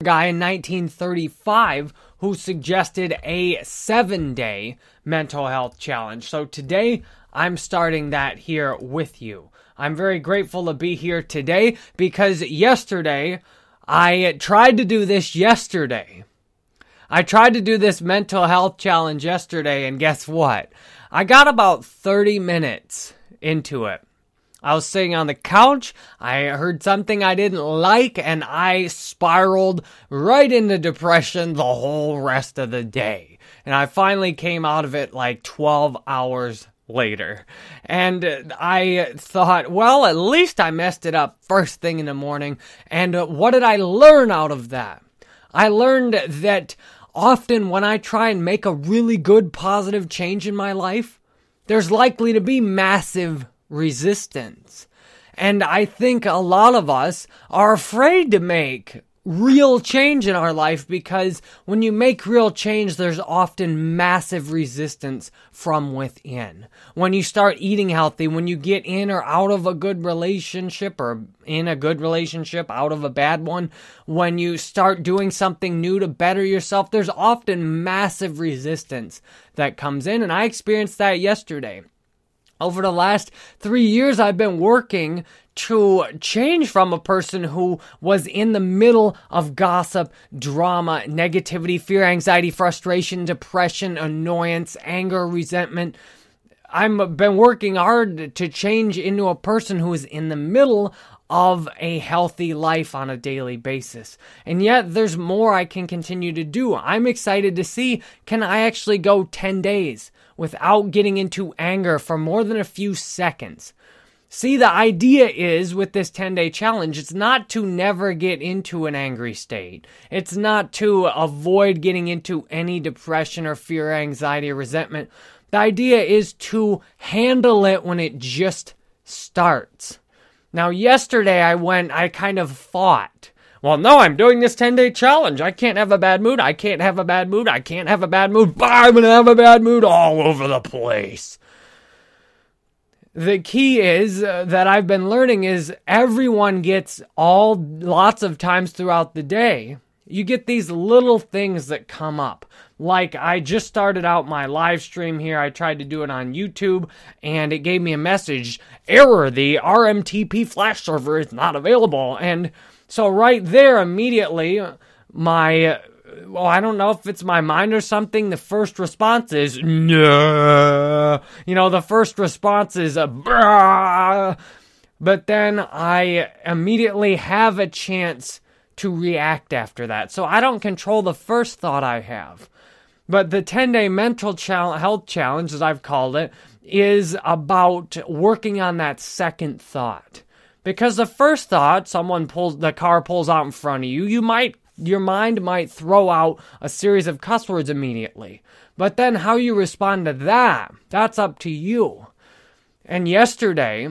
guy in 1935 who suggested a 7-day mental health challenge. So today, I'm starting that here with you. I'm very grateful to be here today because yesterday, I tried to do this yesterday. I tried to do this mental health challenge yesterday, and guess what? I got about 30 minutes into it. I was sitting on the couch, I heard something I didn't like, and I spiraled right into depression the whole rest of the day. And I finally came out of it like 12 hours later. And I thought, well, at least I messed it up first thing in the morning. And what did I learn out of that? I learned that often when I try and make a really good positive change in my life, there's likely to be massive resistance. And I think a lot of us are afraid to make real change in our life because when you make real change, there's often massive resistance from within. When you start eating healthy, when you get in or out of a good relationship or in a good relationship, out of a bad one, when you start doing something new to better yourself, there's often massive resistance that comes in. And I experienced that yesterday. Over the last 3 years, I've been working to change from a person who was in the middle of gossip, drama, negativity, fear, anxiety, frustration, depression, annoyance, anger, resentment. I've been working hard to change into a person who is in the middle of a healthy life on a daily basis. And yet there's more I can continue to do. I'm excited to see, can I actually go 10 days without getting into anger for more than a few seconds? See, the idea is with this 10-day challenge, it's not to never get into an angry state. It's not to avoid getting into any depression or fear, anxiety, or resentment. The idea is to handle it when it just starts. Now, yesterday I kind of fought. Well, no, I'm doing this 10-day challenge. I can't have a bad mood. I can't have a bad mood. I can't have a bad mood. I'm going to have a bad mood all over the place. The key is that I've been learning is everyone gets lots of times throughout the day. You get these little things that come up. Like I just started out my live stream here. I tried to do it on YouTube and it gave me a message. Error, the RMTP flash server is not available. And so right there immediately I don't know if it's my mind or something. The first response is, no. The first response is, brah. But then I immediately have a chance to react after that. So I don't control the first thought I have. But the 10-day mental health challenge, as I've called it, is about working on that second thought. Because the first thought, the car pulls out in front of you, your mind might throw out a series of cuss words immediately. But then how you respond to that, that's up to you. And yesterday,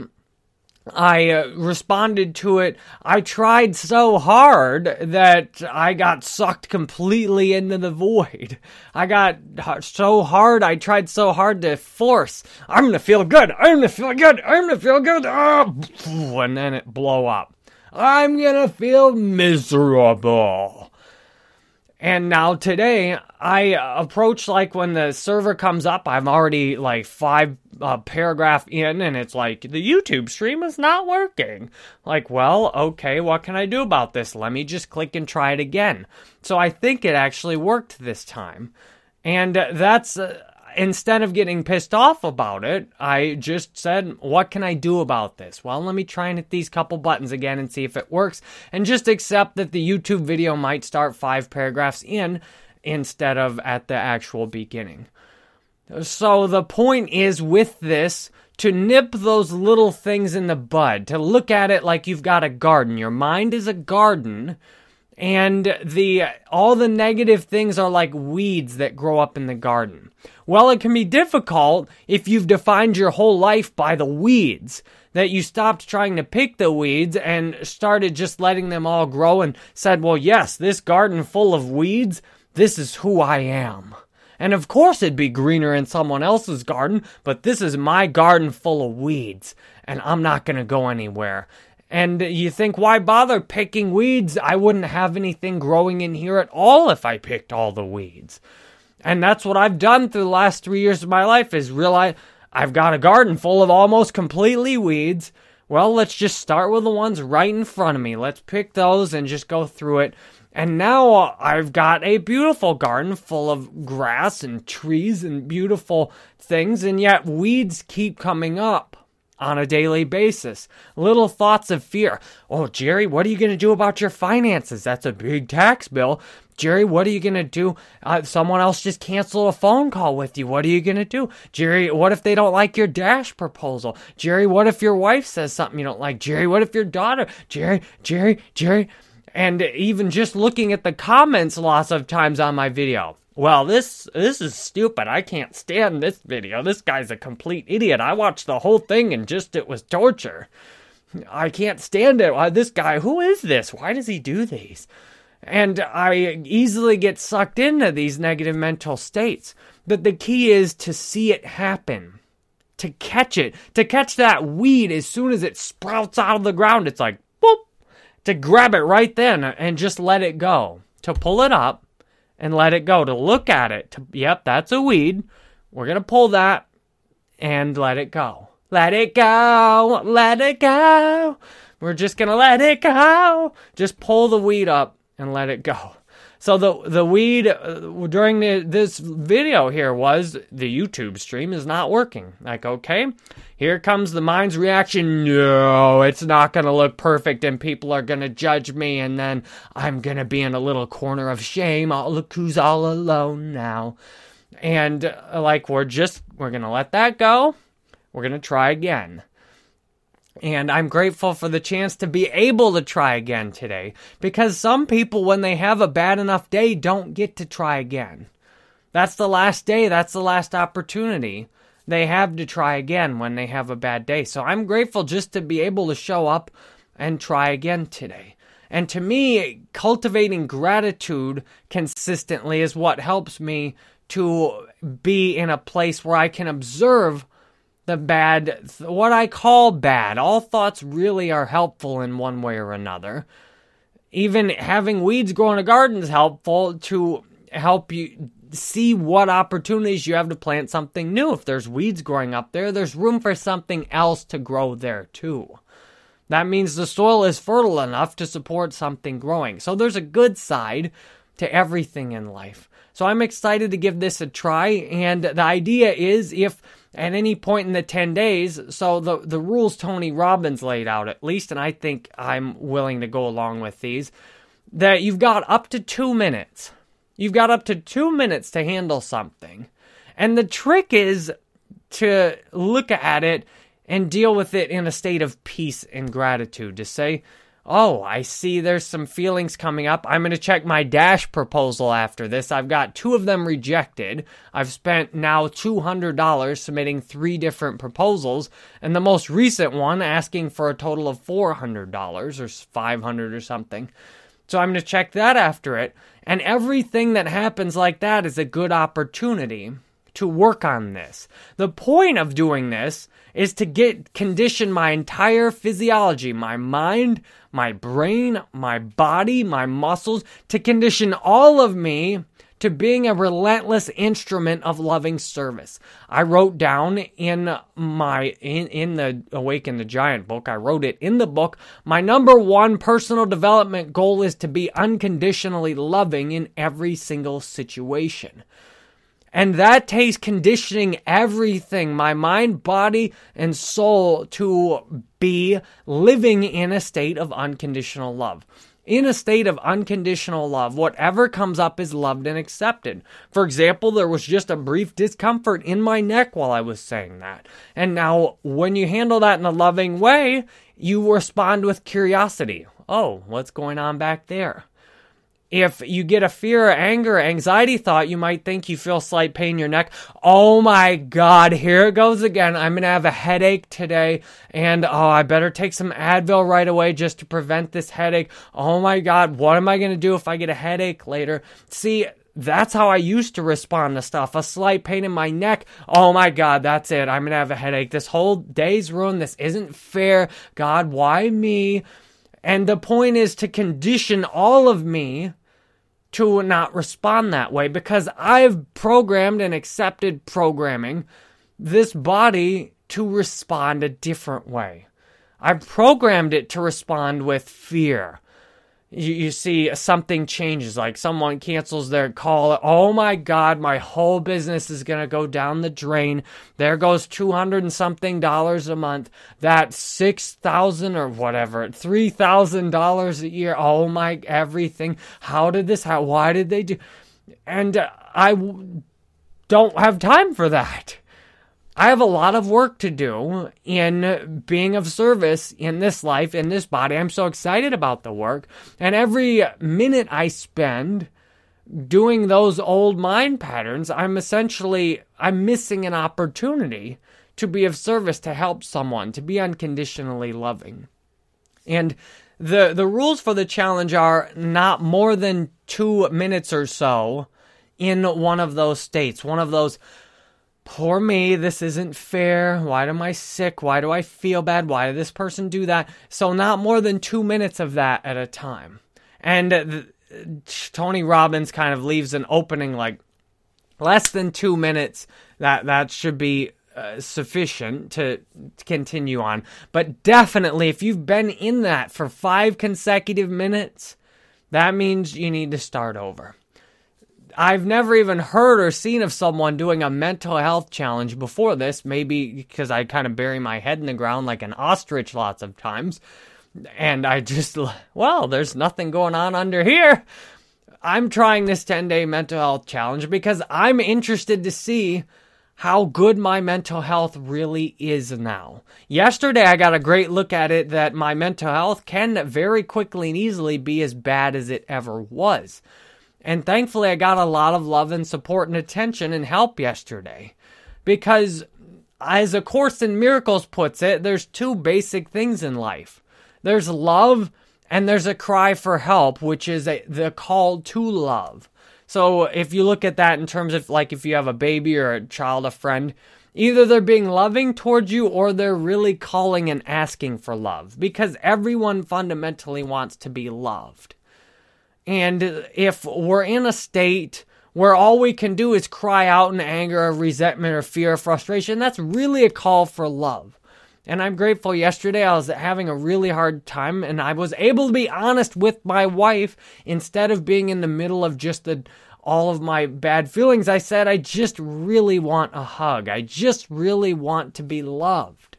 I responded to it. I tried so hard that I got sucked completely into the void. I got so hard, I tried so hard to force, I'm going to feel good, I'm going to feel good, I'm going to feel good, and then it blow up. I'm going to feel miserable. And now today, I approach like when the server comes up, I'm already like 5 paragraph in and it's like, the YouTube stream is not working. Like, well, okay, what can I do about this? Let me just click and try it again. So I think it actually worked this time. And that's... Instead of getting pissed off about it, I just said, what can I do about this? Well, let me try and hit these couple buttons again and see if it works. And just accept that the YouTube video might start 5 paragraphs in instead of at the actual beginning. So the point is with this, to nip those little things in the bud, to look at it like you've got a garden. Your mind is a garden. And all the negative things are like weeds that grow up in the garden. Well, it can be difficult if you've defined your whole life by the weeds, that you stopped trying to pick the weeds and started just letting them all grow and said, well, yes, this garden full of weeds, this is who I am. And of course it'd be greener in someone else's garden, but this is my garden full of weeds, and I'm not going to go anywhere. And you think, why bother picking weeds? I wouldn't have anything growing in here at all if I picked all the weeds. And that's what I've done through the last 3 years of my life, is realize I've got a garden full of almost completely weeds. Well, let's just start with the ones right in front of me. Let's pick those and just go through it. And now I've got a beautiful garden full of grass and trees and beautiful things, and yet weeds keep coming up on a daily basis. Little thoughts of fear. Oh, Jerry, what are you going to do about your finances? That's a big tax bill. Jerry, what are you going to do? Someone else just canceled a phone call with you. What are you going to do? Jerry, what if they don't like your dash proposal? Jerry, what if your wife says something you don't like? Jerry, what if your daughter? Jerry. And even just looking at the comments lots of times on my video. Well, this is stupid. I can't stand this video. This guy's a complete idiot. I watched the whole thing and it was torture. I can't stand it. This guy, who is this? Why does he do these? And I easily get sucked into these negative mental states. But the key is to see it happen. To catch it. To catch that weed as soon as it sprouts out of the ground. It's like, boop. To grab it right then and just let it go. To pull it up and let it go. To look at it. Yep, that's a weed. We're going to pull that and let it go. Let it go. Let it go. We're just going to let it go. Just pull the weed up and let it go. So the weed during this video here was the YouTube stream is not working. Like, okay, here comes the mind's reaction. No, it's not going to look perfect and people are going to judge me and then I'm going to be in a little corner of shame. Oh, look who's all alone now. And like, we're going to let that go. We're going to try again. And I'm grateful for the chance to be able to try again today. Because some people, when they have a bad enough day, don't get to try again. That's the last day. That's the last opportunity. They have to try again when they have a bad day. So I'm grateful just to be able to show up and try again today. And to me, cultivating gratitude consistently is what helps me to be in a place where I can observe the bad, what I call bad. All thoughts really are helpful in one way or another. Even having weeds grow in a garden is helpful to help you see what opportunities you have to plant something new. If there's weeds growing up there, there's room for something else to grow there too. That means the soil is fertile enough to support something growing. So there's a good side to everything in life. So I'm excited to give this a try. And the idea is, if at any point in the 10 days, so the rules Tony Robbins laid out at least, and I think I'm willing to go along with these, that you've got up to 2 minutes. You've got up to 2 minutes to handle something. And the trick is to look at it and deal with it in a state of peace and gratitude. To say, oh, I see there's some feelings coming up. I'm going to check my dash proposal after this. I've got 2 of them rejected. I've spent now $200 submitting 3 different proposals. And the most recent one asking for a total of $400 or $500 or something. So I'm going to check that after it. And everything that happens like that is a good opportunity to work on this. The point of doing this is to condition my entire physiology, my mind, my brain, my body, my muscles, to condition all of me to being a relentless instrument of loving service. I wrote down in the Awaken the Giant book, I wrote it in the book, my number 1 personal development goal is to be unconditionally loving in every single situation. And that takes conditioning everything, my mind, body, and soul, to be living in a state of unconditional love. In a state of unconditional love, whatever comes up is loved and accepted. For example, there was just a brief discomfort in my neck while I was saying that. And now, when you handle that in a loving way, you respond with curiosity. Oh, what's going on back there? If you get a fear, anger, anxiety thought, you might think you feel slight pain in your neck. Oh my God, here it goes again. I'm going to have a headache today. And I better take some Advil right away just to prevent this headache. Oh my God, what am I going to do if I get a headache later? See, that's how I used to respond to stuff. A slight pain in my neck. Oh my God, that's it. I'm going to have a headache. This whole day's ruined. This isn't fair. God, why me? And the point is to condition all of me to not respond that way, because I've programmed and accepted programming this body to respond a different way. I've programmed it to respond with fear. You see something changes, like someone cancels their call. Oh my God, my whole business is going to go down the drain. There goes $200 and something a month. That's $6,000 or whatever, $3,000 a year. Oh my, everything. How did this happen? Why did they do? And don't have time for that. I have a lot of work to do in being of service in this life, in this body. I'm so excited about the work. And every minute I spend doing those old mind patterns, I'm missing an opportunity to be of service, to help someone, to be unconditionally loving. And the rules for the challenge are not more than 2 minutes or so in one of those states, one of those, poor me, this isn't fair, why am I sick, why do I feel bad, why did this person do that? So not more than 2 minutes of that at a time. And Tony Robbins kind of leaves an opening like less than 2 minutes, that should be sufficient to continue on. But definitely, if you've been in that for 5 consecutive minutes, that means you need to start over. I've never even heard or seen of someone doing a mental health challenge before this, maybe because I kind of bury my head in the ground like an ostrich lots of times, and I just, well, there's nothing going on under here. I'm trying this 10-day mental health challenge because I'm interested to see how good my mental health really is now. Yesterday, I got a great look at it that my mental health can very quickly and easily be as bad as it ever was. And thankfully, I got a lot of love and support and attention and help yesterday. Because, as A Course in Miracles puts it, there's 2 basic things in life. There's love, and there's a cry for help, which is the call to love. So, if you look at that in terms of, like, if you have a baby or a child, a friend, either they're being loving towards you or they're really calling and asking for love. Because everyone fundamentally wants to be loved. And if we're in a state where all we can do is cry out in anger or resentment or fear or frustration, that's really a call for love. And I'm grateful yesterday I was having a really hard time and I was able to be honest with my wife instead of being in the middle of just all of my bad feelings. I said, I just really want a hug. I just really want to be loved.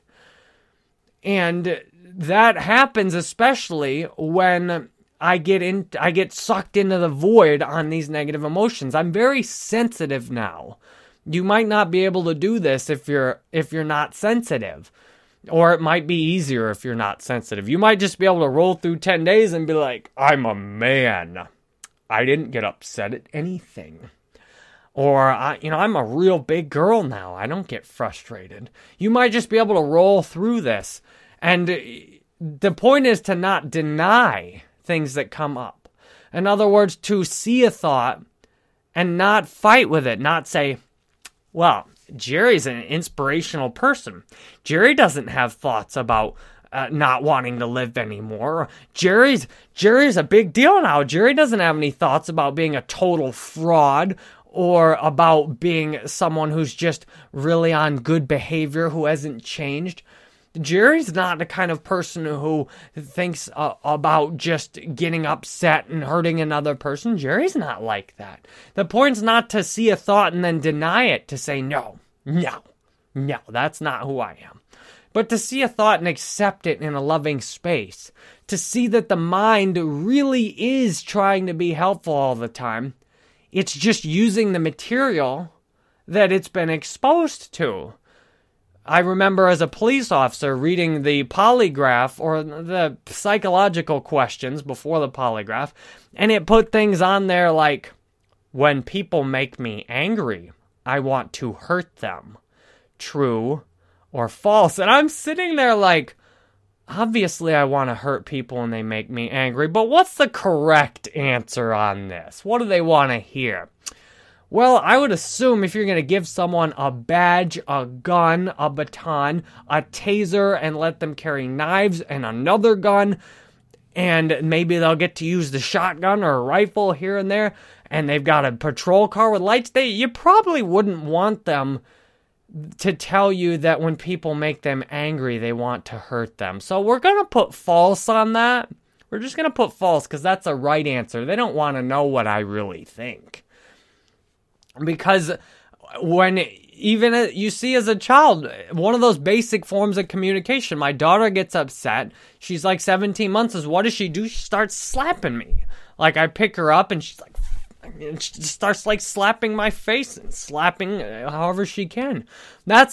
And that happens especially when I get sucked into the void on these negative emotions. I'm very sensitive now. You might not be able to do this if you're not sensitive. Or it might be easier if you're not sensitive. You might just be able to roll through 10 days and be like, I'm a man. I didn't get upset at anything. Or, I'm a real big girl now. I don't get frustrated. You might just be able to roll through this. And the point is to not deny things that come up. In other words, to see a thought and not fight with it, not say, well, Jerry's an inspirational person. Jerry doesn't have thoughts about not wanting to live anymore. Jerry's a big deal now. Jerry doesn't have any thoughts about being a total fraud or about being someone who's just really on good behavior, who hasn't changed. Jerry's not the kind of person who thinks about just getting upset and hurting another person. Jerry's not like that. The point's not to see a thought and then deny it, to say, no, that's not who I am. But to see a thought and accept it in a loving space. To see that the mind really is trying to be helpful all the time. It's just using the material that it's been exposed to. I remember as a police officer reading the polygraph or the psychological questions before the polygraph, and it put things on there like, when people make me angry, I want to hurt them. True or false? And I'm sitting there like, obviously I want to hurt people when they make me angry, but what's the correct answer on this? What do they want to hear? Well, I would assume if you're going to give someone a badge, a gun, a baton, a taser, and let them carry knives and another gun, and maybe they'll get to use the shotgun or a rifle here and there, and they've got a patrol car with lights, you probably wouldn't want them to tell you that when people make them angry, they want to hurt them. So we're going to put false on that. We're just going to put false because that's a right answer. They don't want to know what I really think. Because when even you see as a child, one of those basic forms of communication, my daughter gets upset. She's like 17 months. What does she do? She starts slapping me. Like I pick her up and she's like, and she just starts like slapping my face and slapping however she can. That's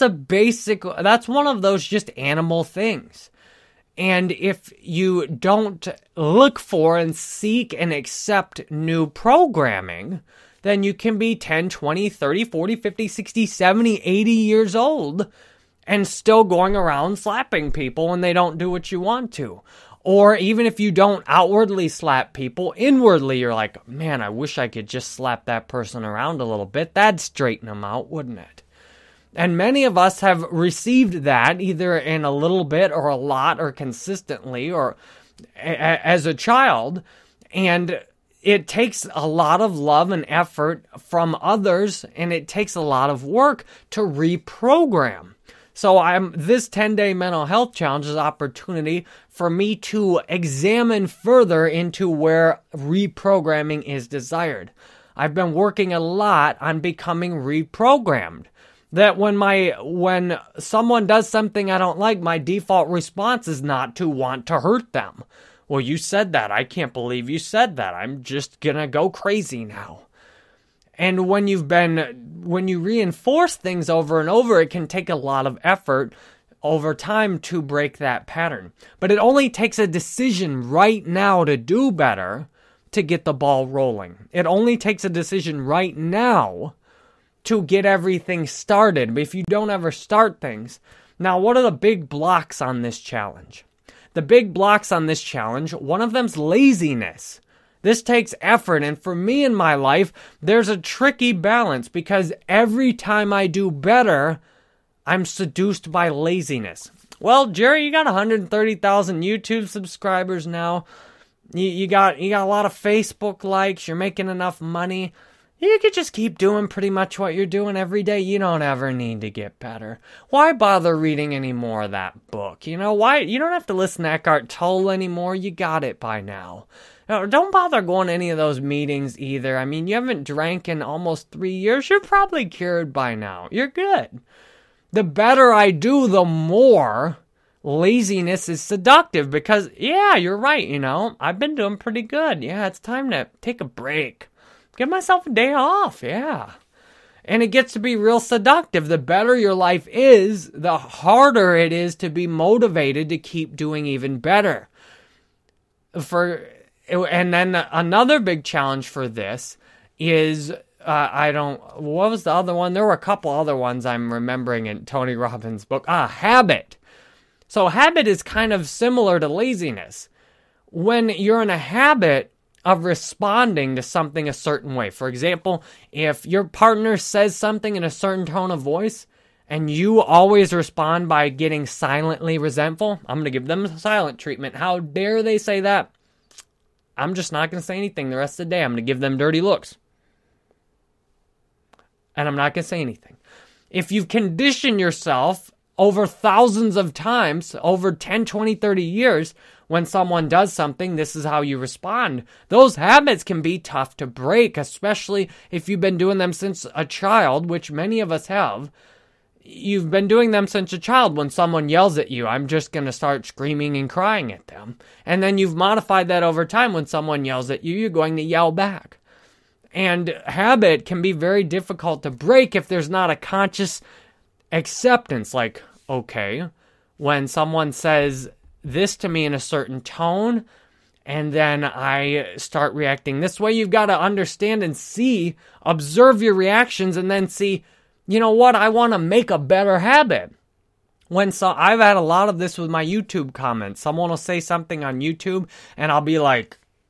one of those just animal things. And if you don't look for and seek and accept new programming, then you can be 10, 20, 30, 40, 50, 60, 70, 80 years old and still going around slapping people when they don't do what you want to. Or even if you don't outwardly slap people, inwardly you're like, man, I wish I could just slap that person around a little bit. That'd straighten them out, wouldn't it? And many of us have received that either in a little bit or a lot or consistently or as a child. And it takes a lot of love and effort from others, and it takes a lot of work to reprogram. So this 10-day mental health challenge is an opportunity for me to examine further into where reprogramming is desired. I've been working a lot on becoming reprogrammed. That when someone does something I don't like, my default response is not to want to hurt them. Well, you said that. I can't believe you said that. I'm just gonna go crazy now. And when you reinforce things over and over, it can take a lot of effort over time to break that pattern. But it only takes a decision right now to do better to get the ball rolling. It only takes a decision right now to get everything started. But if you don't ever start things. Now, what are the big blocks on this challenge? The big blocks on this challenge, one of them's laziness. This takes effort, and for me in my life, there's a tricky balance because every time I do better, I'm seduced by laziness. Well, Jerry, you got 130,000 YouTube subscribers now. You got a lot of Facebook likes. You're making enough money. You could just keep doing pretty much what you're doing every day. You don't ever need to get better. Why bother reading any more of that book? Why? You don't have to listen to Eckhart Tolle anymore. You got it by now. Don't bother going to any of those meetings either. I mean, you haven't drank in almost 3 years. You're probably cured by now. You're good. The better I do, the more laziness is seductive because, yeah, you're right, I've been doing pretty good. Yeah, it's time to take a break. Give myself a day off, yeah. And it gets to be real seductive. The better your life is, the harder it is to be motivated to keep doing even better. And then another big challenge for this is, what was the other one? There were a couple other ones I'm remembering in Tony Robbins' book. Habit. So habit is kind of similar to laziness. When you're in a habit of responding to something a certain way. For example, if your partner says something in a certain tone of voice, and you always respond by getting silently resentful, I'm going to give them a silent treatment. How dare they say that? I'm just not going to say anything the rest of the day. I'm going to give them dirty looks. And I'm not going to say anything. If you've conditioned yourself over thousands of times, over 10, 20, 30 years, when someone does something, this is how you respond. Those habits can be tough to break, especially if you've been doing them since a child, which many of us have. You've been doing them since a child. When someone yells at you, I'm just going to start screaming and crying at them. And then you've modified that over time. When someone yells at you, you're going to yell back. And habit can be very difficult to break if there's not a conscious acceptance. Like, okay, when someone says this to me in a certain tone, and then I start reacting this way, you've got to understand and see, observe your reactions, and then see, you know what, I want to make a better habit. I've had a lot of this with my YouTube comments. Someone will say something on YouTube, and I'll be like,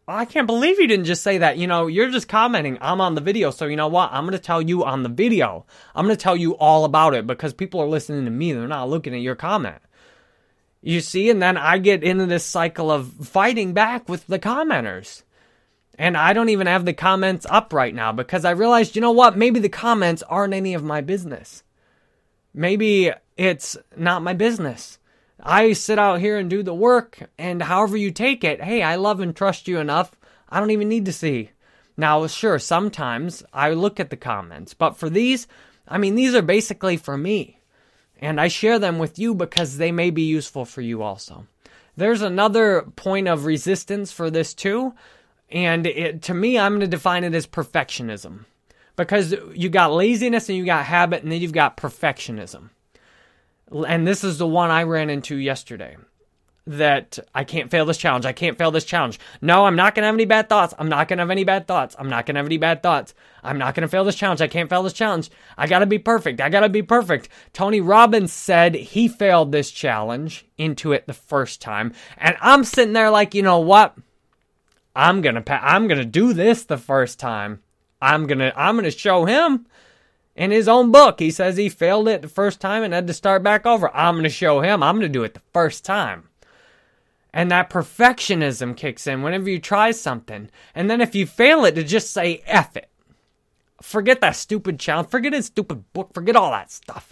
I can't believe you didn't just say that. You're just commenting. I'm on the video. So you know what? I'm going to tell you on the video. I'm going to tell you all about it because people are listening to me. They're not looking at your comment. You see? And then I get into this cycle of fighting back with the commenters. And I don't even have the comments up right now because I realized, you know what? Maybe the comments aren't any of my business. Maybe it's not my business. I sit out here and do the work, and however you take it, hey, I love and trust you enough, I don't even need to see. Now, sure, sometimes I look at the comments, but for these are basically for me. And I share them with you because they may be useful for you also. There's another point of resistance for this too, and to me, I'm going to define it as perfectionism. Because you got laziness and you got habit, and then you've got perfectionism. And this is the one I ran into yesterday. That I can't fail this challenge. I can't fail this challenge. No, I'm not going to have any bad thoughts. I'm not going to have any bad thoughts. I'm not going to have any bad thoughts. I'm not going to fail this challenge. I can't fail this challenge. I got to be perfect. I got to be perfect. Tony Robbins said he failed this challenge into it the first time. And I'm sitting there like, you know what? I'm going to do this the first time. I'm going to show him. In his own book, he says he failed it the first time and had to start back over. I'm going to show him. I'm going to do it the first time. And that perfectionism kicks in whenever you try something. And then if you fail it, to just say, F it. Forget that stupid challenge. Forget his stupid book. Forget all that stuff.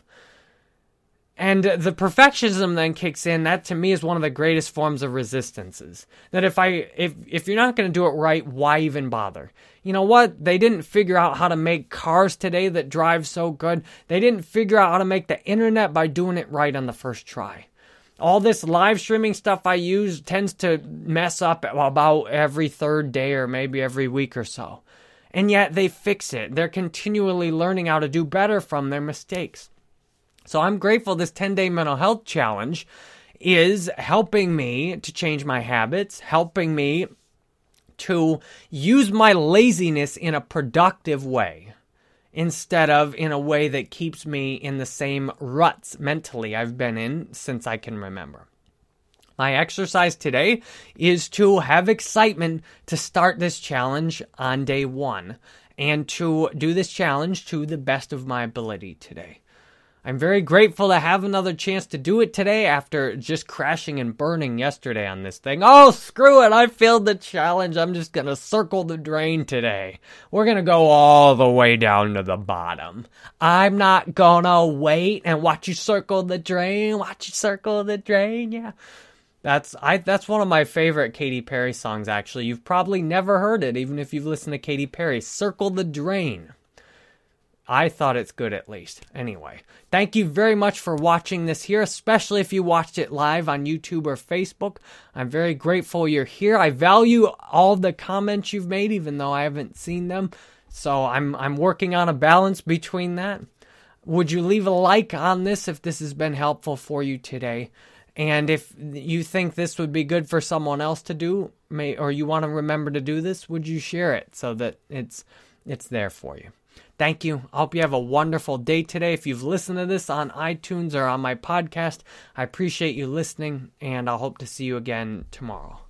And the perfectionism then kicks in. That to me is one of the greatest forms of resistances. That if you're not going to do it right, why even bother? You know what? They didn't figure out how to make cars today that drive so good. They didn't figure out how to make the internet by doing it right on the first try. All this live streaming stuff I use tends to mess up about every third day or maybe every week or so. And yet they fix it. They're continually learning how to do better from their mistakes. So I'm grateful this 10-day mental health challenge is helping me to change my habits, helping me to use my laziness in a productive way instead of in a way that keeps me in the same ruts mentally I've been in since I can remember. My exercise today is to have excitement to start this challenge on day 1 and to do this challenge to the best of my ability today. I'm very grateful to have another chance to do it today after just crashing and burning yesterday on this thing. Oh, screw it. I failed the challenge. I'm just going to circle the drain today. We're going to go all the way down to the bottom. I'm not going to wait and watch you circle the drain. Watch you circle the drain. Yeah. That's one of my favorite Katy Perry songs, actually. You've probably never heard it, even if you've listened to Katy Perry. Circle the Drain. I thought it's good, at least. Anyway, thank you very much for watching this here, especially if you watched it live on YouTube or Facebook. I'm very grateful you're here. I value all the comments you've made, even though I haven't seen them. So I'm working on a balance between that. Would you leave a like on this if this has been helpful for you today? And if you think this would be good for someone else to do, or you want to remember to do this, would you share it so that it's there for you? Thank you. I hope you have a wonderful day today. If you've listened to this on iTunes or on my podcast, I appreciate you listening, and I hope to see you again tomorrow.